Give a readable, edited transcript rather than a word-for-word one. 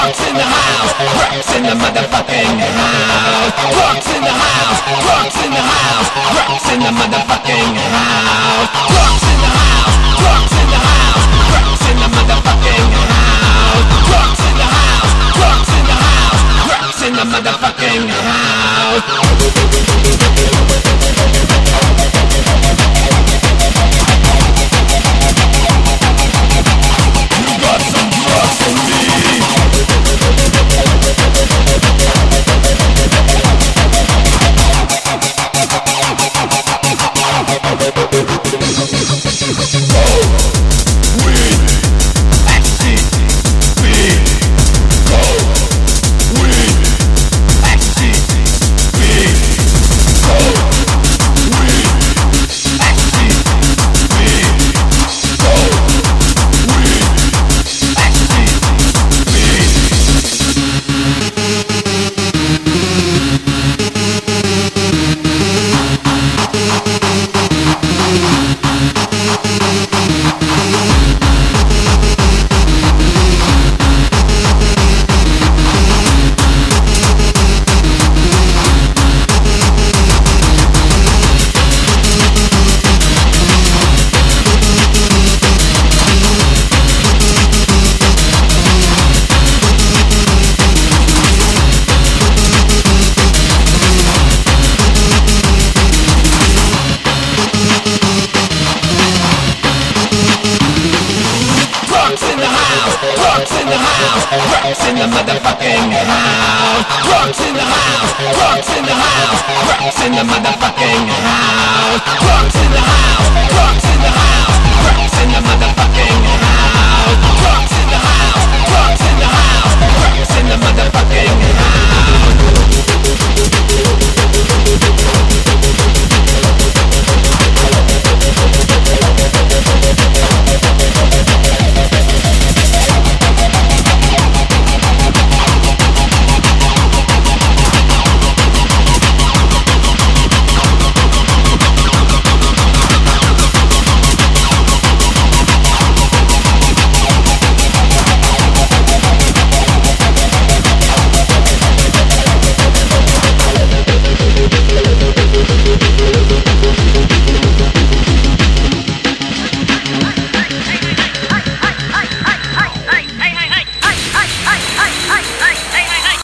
Rocks in the house, rocks in the motherfucking house. Rocks in the house, rocks in the house, rocks in the motherfucking house. Rocks in the house, rocks in the house, rocks in the motherfucking house. Rocks in the house, rocks in the house, rocks in the motherfucking house. You got some drugs for me. Rocks in the house, rocks in the motherfucking house. Rocks in the house, rocks in the house, rocks in the motherfucking house. Rocks in the house, rocks in the house, rocks in the motherfucking